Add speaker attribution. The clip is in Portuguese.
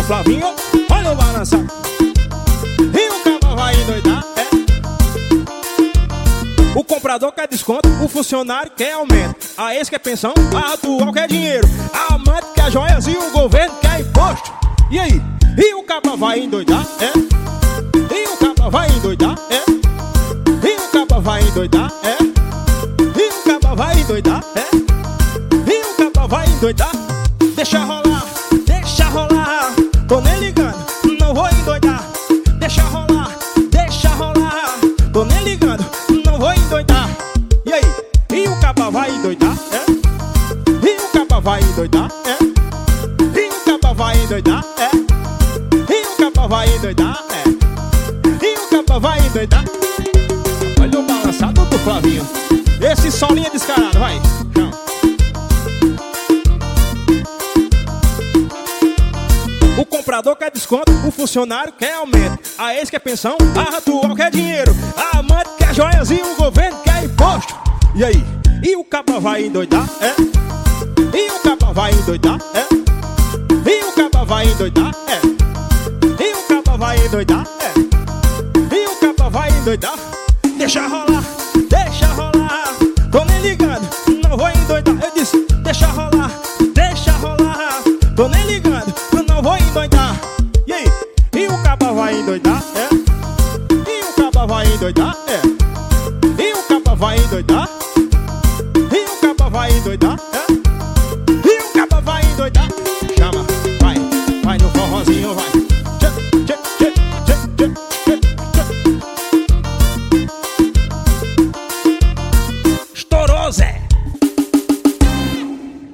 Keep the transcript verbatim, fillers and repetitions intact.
Speaker 1: Flavinho, olha o balançar. E o caba vai endoidar, é. O comprador quer desconto, o funcionário quer aumento, a ex quer pensão, a atual quer dinheiro, a amante quer joias e o governo quer imposto. E aí? E o caba vai endoidar, é. E o caba vai endoidar, é. E o caba vai endoidar, é. E o caba vai endoidar, é. E o caba vai endoidar. Deixa rolar, deixa rolar, tô nem ligando, não vou endoidar. Deixa rolar, deixa rolar, tô nem ligando, não vou endoidar. E aí? E o caba vai endoidar, é? E o caba vai endoidar, é? E o caba vai endoidar, é? E o caba vai endoidar, é? E o caba vai endoidar. Olha o balançado do Flavinho, esse solinha descarado, vai. O comprador quer desconto, o funcionário quer aumento, a ex quer pensão, a atual quer dinheiro, a amante quer joias e o governo quer imposto. E aí? E o caba vai endoidar, é? E o caba vai endoidar, é? E o caba vai endoidar, é? E o caba vai endoidar, é? E o caba vai endoidar. Deixa rolar, deixa rolar, tô nem ligando, não vou endoidar. Eu disse, deixa rolar, deixa rolar, tô nem ligando, não vou endoidar. E aí? E o caba vai endoidar, é? E o caba vai endoidar, é? E o caba vai endoidar? E o caba vai endoidar, é?